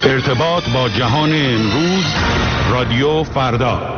ارتباط با جهان امروز، رادیو فردا.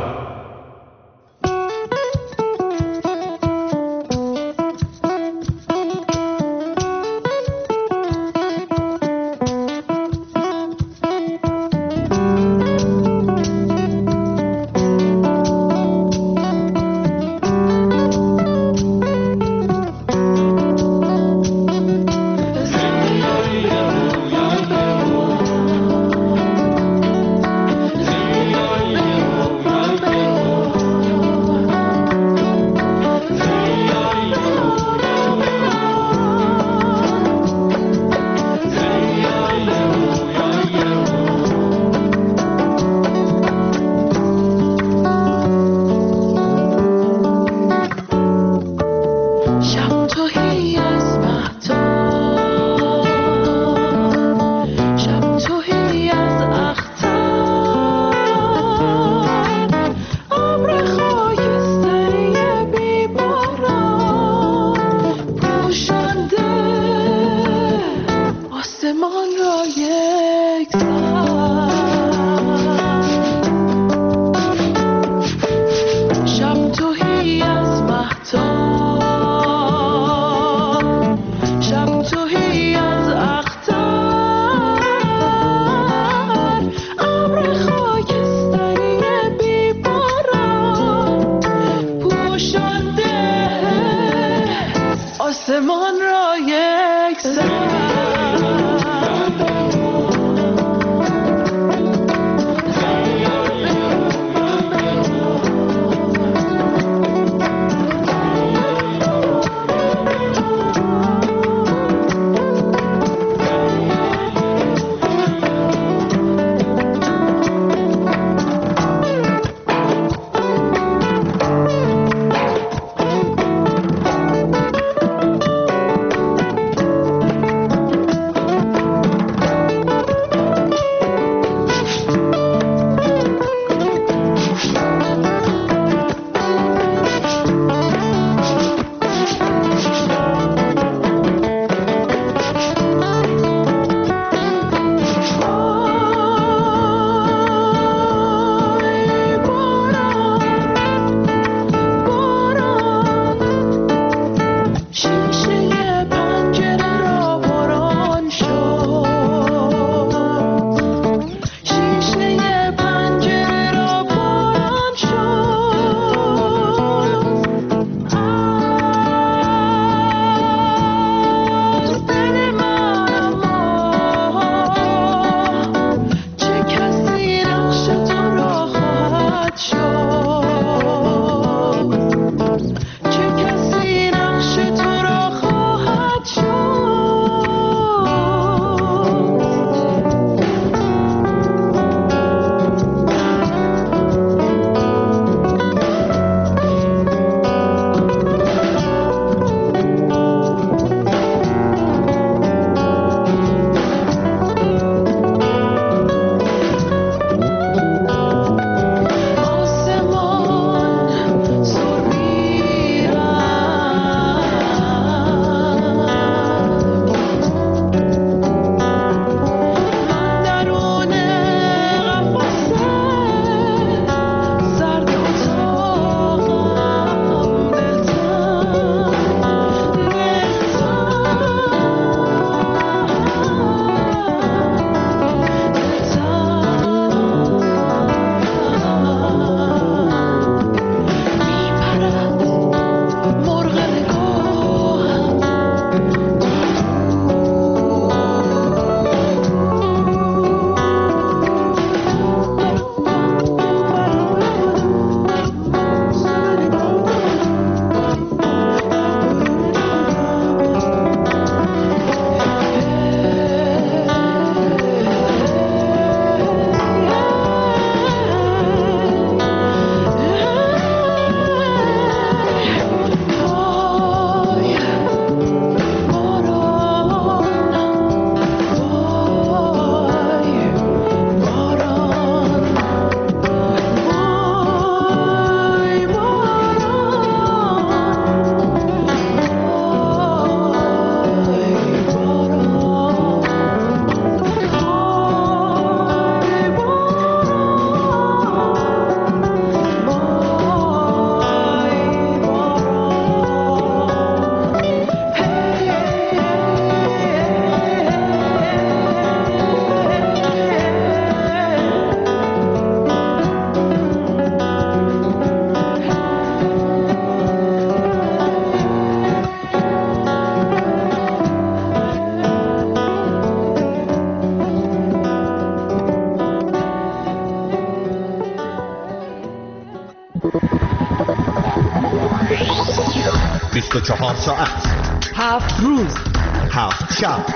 24 ساعت 7 روز 7 شب،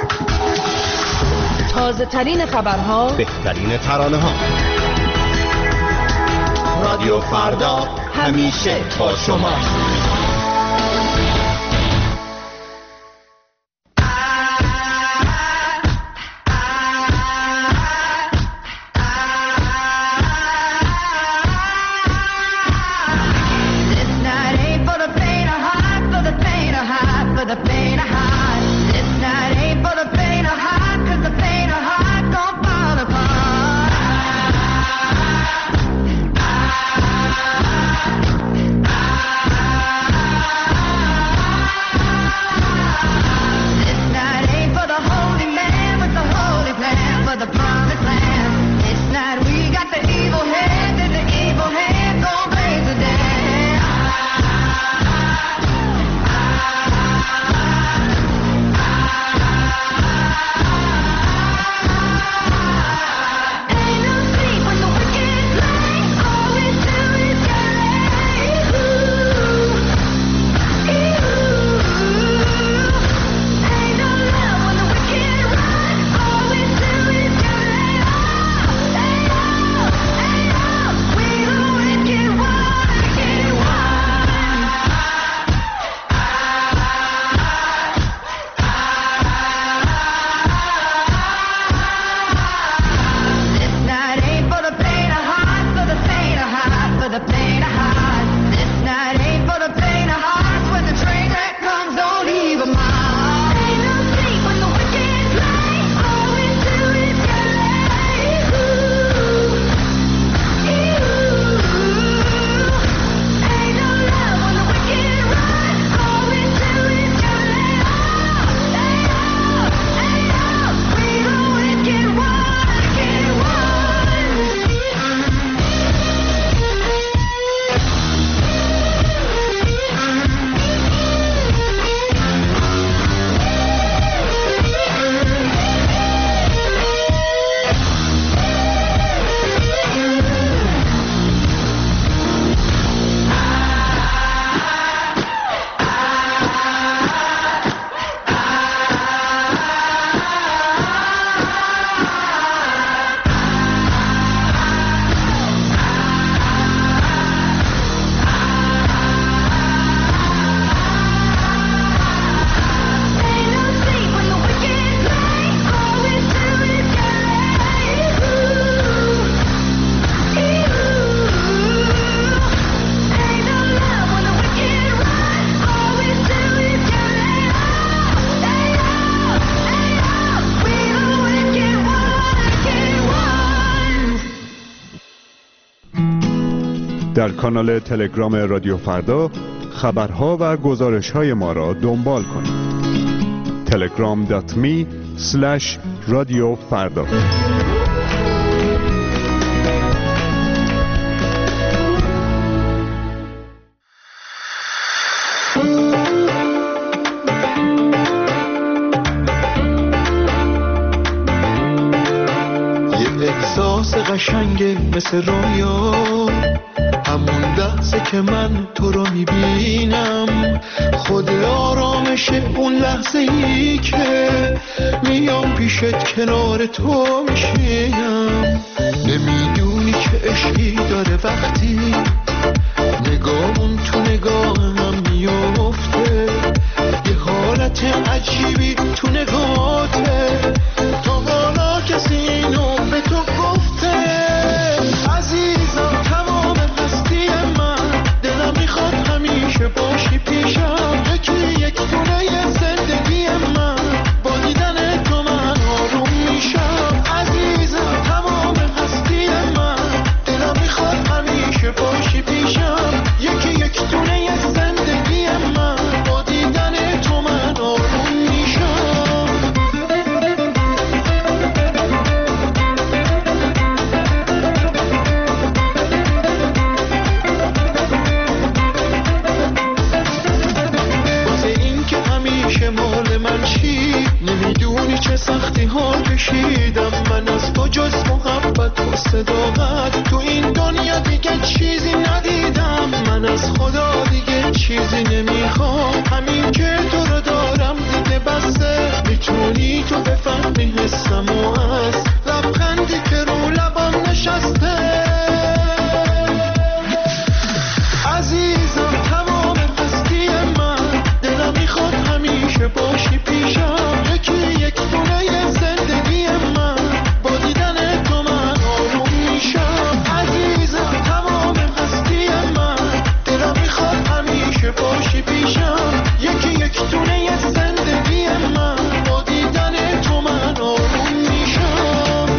تازه ترین خبرها، بهترین ترانه ها. رادیو فردا همیشه با شما. در کانال تلگرام رادیو فردا خبرها و گزارش‌های ما را دنبال کنید. telegram.me/رادیو فردا. یه احساس قشنگه مثل رویا، همون لحظه که من تو رو میبینم، خود آرامشه اون لحظه ای که میام پیشت کنار تو میشینم. نمیدونی که عشقی داره وقتی نگاهمون تو نگاه هم میفته، یه حالت عجیبی تو نگاهته، تا حالا کسی اینو به تو گفته؟ عزیزم تمام هستی من، دلم میخواد همیشه باشی پیشم، یکی یک دونه زندگی من، با دیدن تو من آروم میشم. عزیزم تمام هستی من، دلم میخواد همیشه باشی پیشم، یکی یک دونه زندگی من، با دیدن تو من آروم میشم. نمیدونی چه سختی ها کشیدم من از تو، جز محبت و صداقت تو این دنیا دیگه چیزی ندیدم. من از خدا دیگه چیزی نمیخوام، همین که تو رو دارم دیگه بسه. میتونی تو بفهمی حسمو از لبخندی که رو لبام نشسته. عزیزم تمام هستی من، دلم میخواد همیشه باشی پیشم. یکی یک دونه زندگی من، با دیدن تو من آروم میشم. عزیزم تمام هستی من، دلم میخواد همیشه باشی پیشم. یکی یک دونه زندگی من، با دیدن تو من آروم میشم.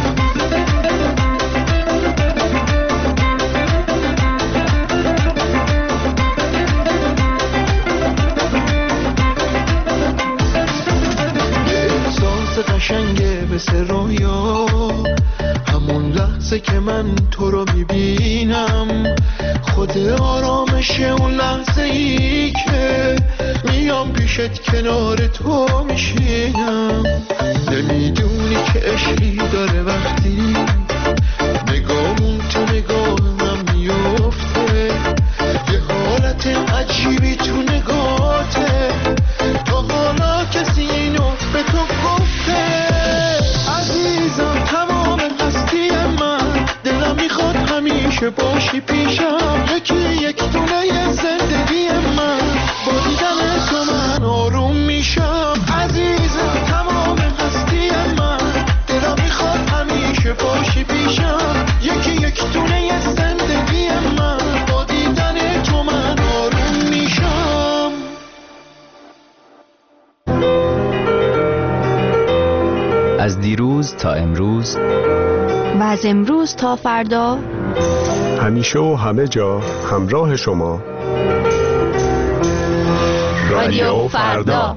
قشنگه مثل رویا، همون لحظه که من تو رو میبینم. خود آرامشه اون لحظه ای که میام پیشت کنار تو میشینم. نمیدونی که عشقی داره وقتی نگامون تو نگاهم میفته. یه حالت عجیبی تو نگاته، تا حالا کسی اینو به تو گفته. عزیزم تمام هستی من، دلم میخواد همیشه باشی پیشم. یکی یک دونه زندگی من، با دیدن تو من آروم میشم. عزیزم تمام هستی من، دلم میخواد همیشه باشی پیشم. یکی یک دونه زندگی من، با دیدن تو من آروم میشم. از دیروز تا امروز و از امروز تا فردا، همیشه و همه جا همراه شما. رادیو فردا.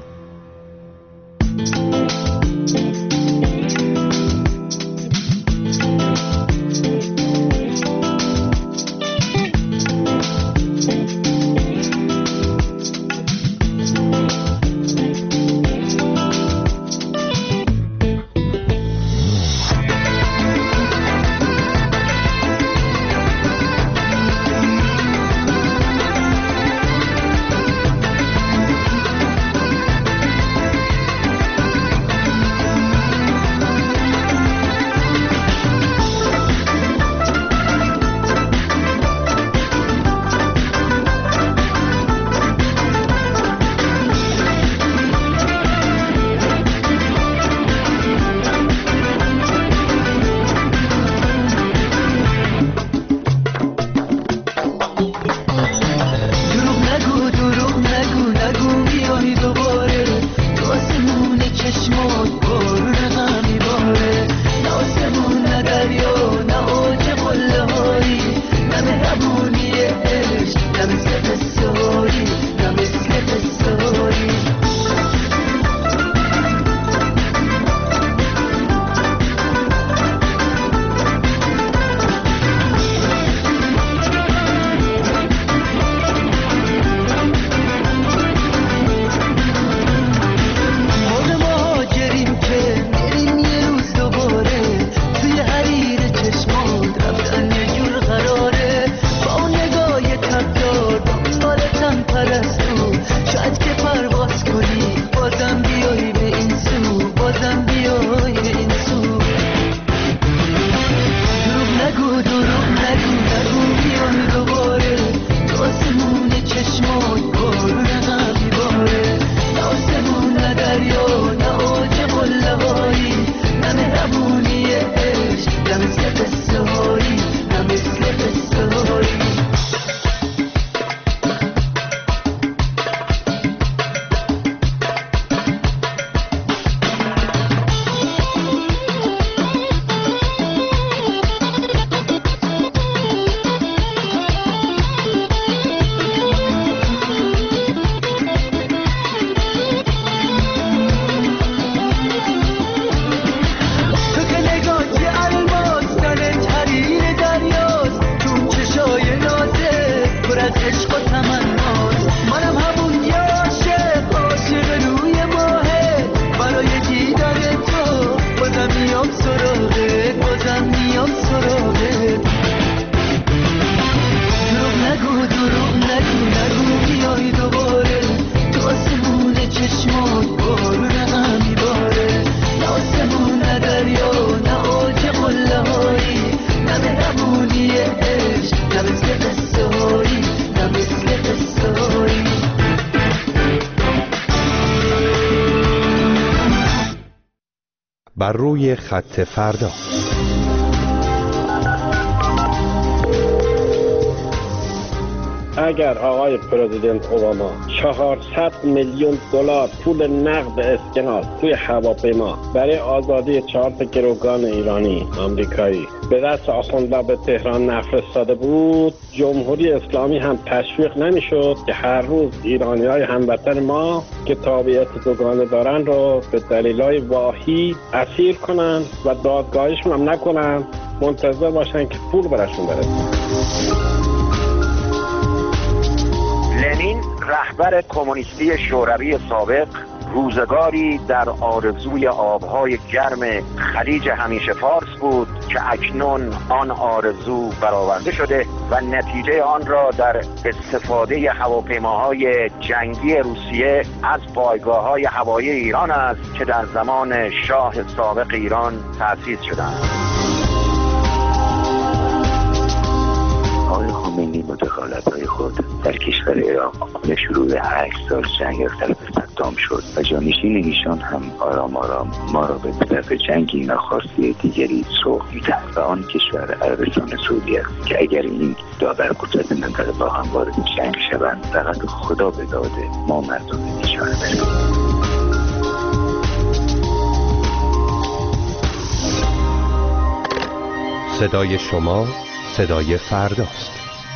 بر روی خط فردا. اگر آقای پرزیدنت اوباما 400 میلیون دلار پول نقد اسکناس توی هواپیما برای آزادی 4 گروگان ایرانی آمریکایی به دست آخوندها به تهران نفرستاده بود، جمهوری اسلامی هم تشویق نمیشد که هر روز ایرانی‌های هموطن ما که تابعیت دوگانه دارن رو به دلایل واهی اسیر کنن و دادگاهشون هم نکنن، منتظر باشن که پول براشون برسه. لنین رهبر کمونیستی شوروی سابق روزگاری در آرزوی آبهای گرم خلیج همیشه فارس بود که اکنون آن آرزو برآورده شده و نتیجه آن را در استفاده هواپیماهای جنگی روسیه از پایگاه‌های هوایی ایران است که در زمان شاه سابق ایران تأسیس شدند. آقای خمینی با دخالت‌های خود در کشور عراق به شروع 8 سال جنگ از طرف صدام شد و جانشین ایشان هم آرام آرام ما را به طرف جنگی ناخواسته دیگری سوق می‌دهد و آن کشور عربستان سعودی است که اگر این دو ابرقدرت منطقه با هم وارد جنگ شوند فقط خدا به داده ما مردم نشانه بریم. صدای شما صدای فرداست.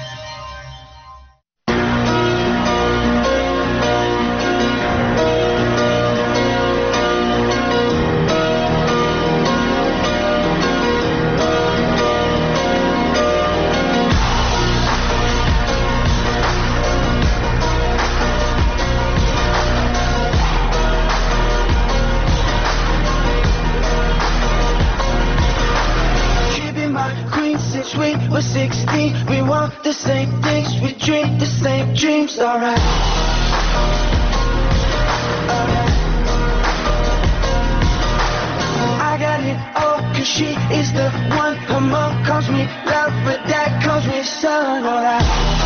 Alright. I got it all, cause she is the one. Her mom calls me love, but dad calls me son. Alright.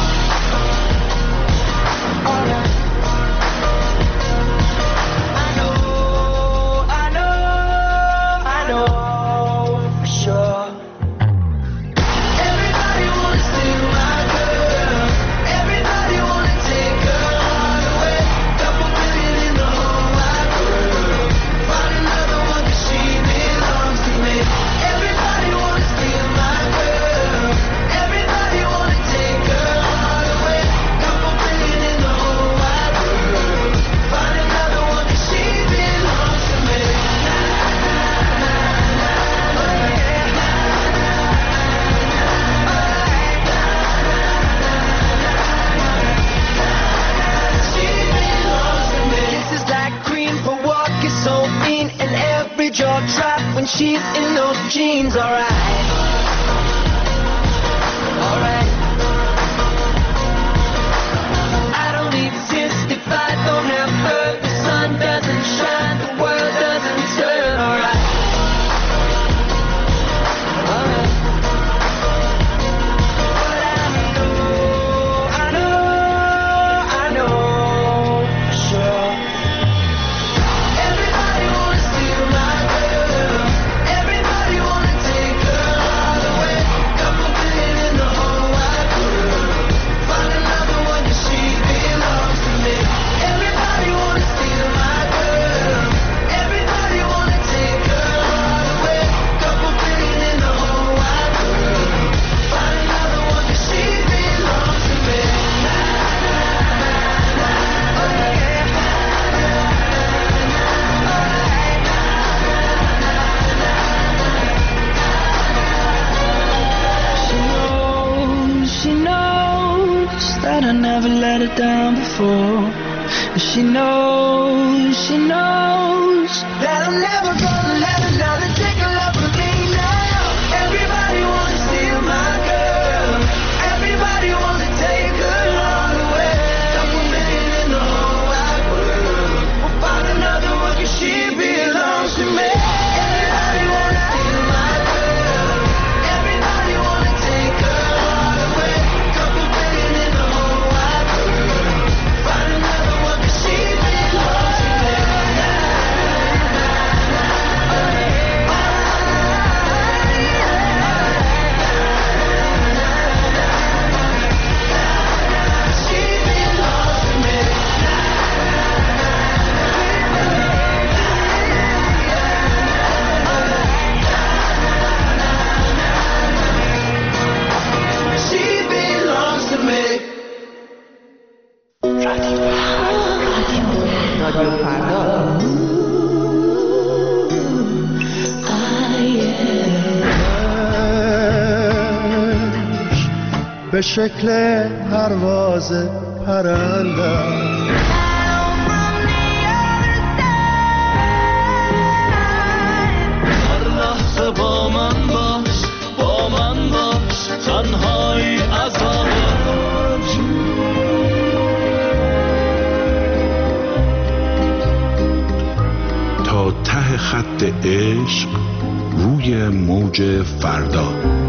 Alright. I know for sure. Everybody wanna steal my girl. Everybody wanna take her heart away. Couple billion in the whole wide world. Find another one 'cause she belongs to me. Everybody wanna steal my girl. Everybody wanna take her heart away. Couple billion in the whole wide world. Find another one 'cause she belongs to me. Kisses like cream, her walk is so mean, and every jaw drop when she's in those jeans. Alright, alright. I don't exist if I don't have her. The sun doesn't shine, the world doesn't turn. Alright, alright. But I know for sure. Everybody wanna steal my girl. Everybody wanna take her heart away. Couple billion in the whole wide world. Find another one 'cause she belongs to me. Everybody wanna steal my girl. Everybody wanna take her heart away. Couple billion in the whole wide world. Find another one 'cause she belongs to me. She knows that I never let her down before. She knows that I'm never gonna let another take a love from me now. Everybody wanna steal my girl. Everybody wanna take her heart away. Couple million in the whole wide world. We'll find another one 'cause she belongs to me. Everybody wanna steal my girl. Everybody wanna take her heart away. Couple billion in the whole wide world. Find another one 'cause she belongs to me. به شکل پرواز پرنده. با من باش، با من باش، تنهایی عذاب. تا ته خط عشق روی موج فردا.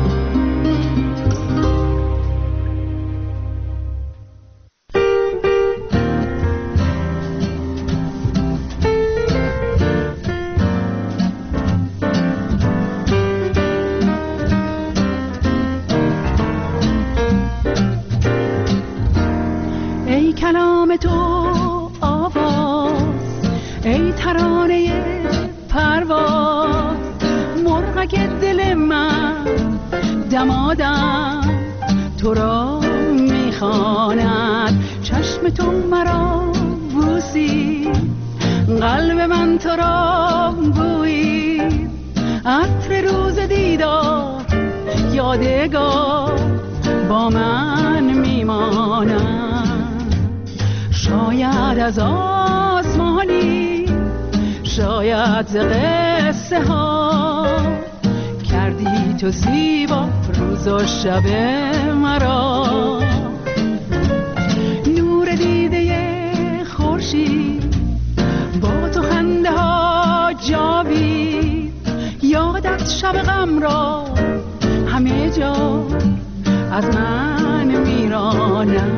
تو را میخواند، چشم تو مرا بوسید، قلب من تو را بویید، عطر روز دیدار یادگار با من میماند. شاید از آسمانی، شاید ز قصه ها، کردی تو زیبا روز و شب مرا. نور دیده خورشید با تو خنده ها جاوید، یادت شب غم را همه جا از من میرانم.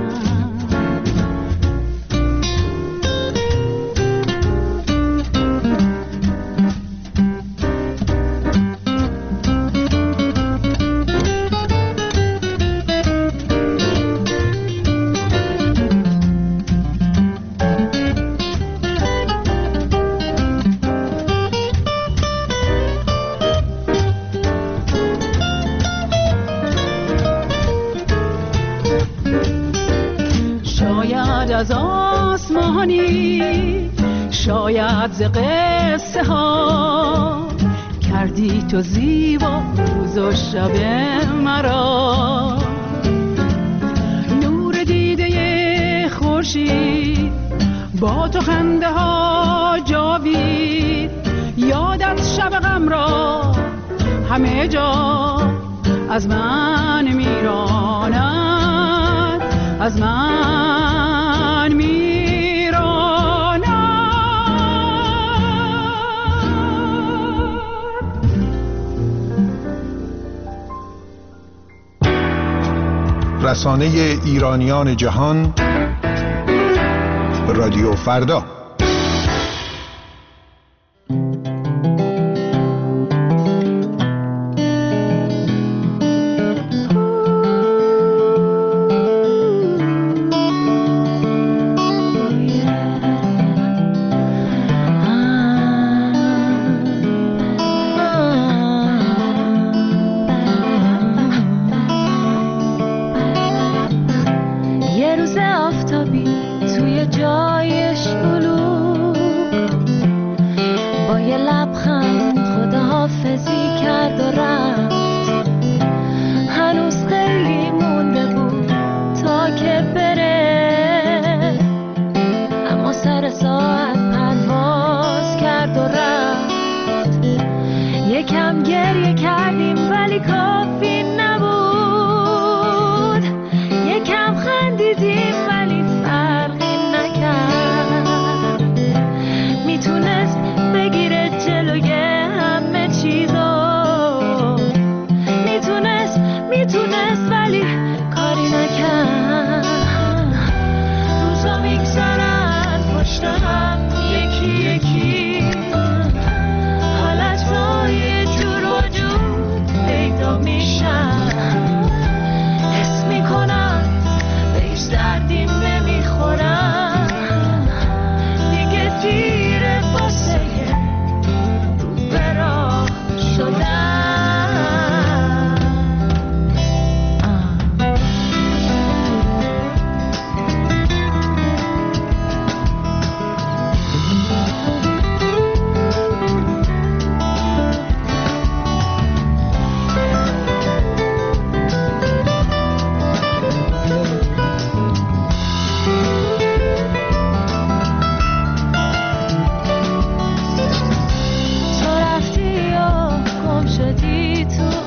از آسمانی، شاید ز قصه ها، کردی تو زیبا روز و شب مرا. نور دیده خورشید با تو خنده ها جاوید، یادت شب غم را همه جا از من میراند، از من رسانه ایرانیان جهان، رادیو فردا. یه روز آفتابی توی جای شلوغ تو